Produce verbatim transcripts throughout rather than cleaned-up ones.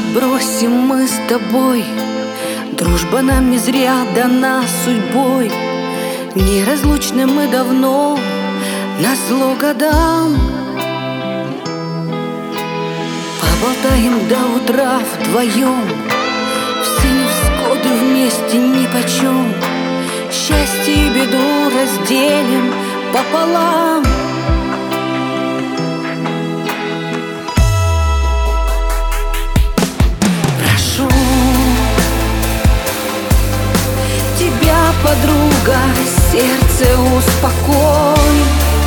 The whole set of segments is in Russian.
бросим мы с тобой. Дружба нам не зря дана судьбой. Неразлучны мы давно, назло годам. Поболтаем до утра вдвоем, все невзгоды вместе нипочем. Счастье и беду разделим пополам. Прошу тебя, подруга, сердце успокой.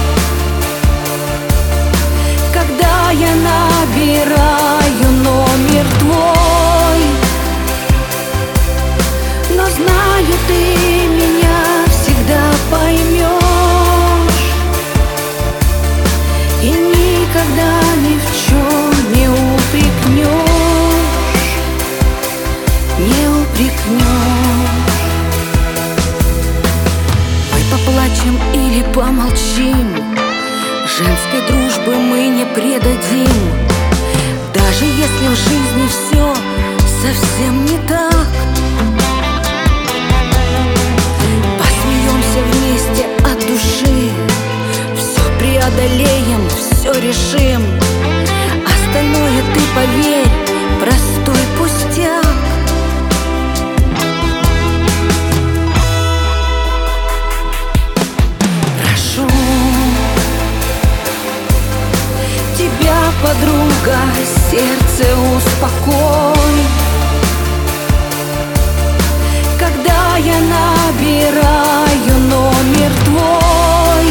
Когда я набираю номер твой, но знаю, ты меня всегда поймешь и никогда ни в чем не упрекнешь, не упрекнешь. Мы поплачем или помолчим, женской дружбы мы не предадим. Даже если в жизни все совсем не так, посмеемся вместе от души, все преодолеем, все решим. Остальное, ты поверь, простой пустяк. Прошу тебя, подруга, сердце успокой. Когда я набираю номер твой,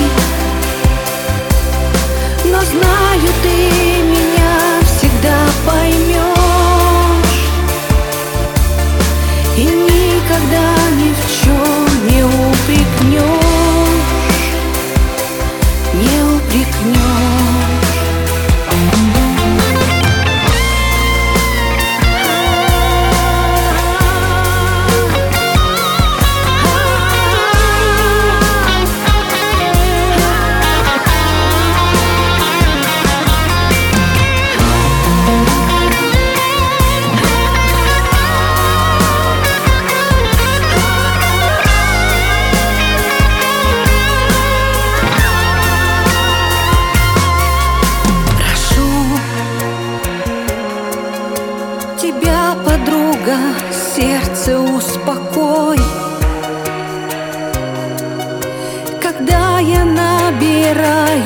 но знаю, ты меня всегда поймешь и никогда ни в чем не упрекнешь, не упрекнешь. Тебя, подруга, сердце успокой. Когда я набираю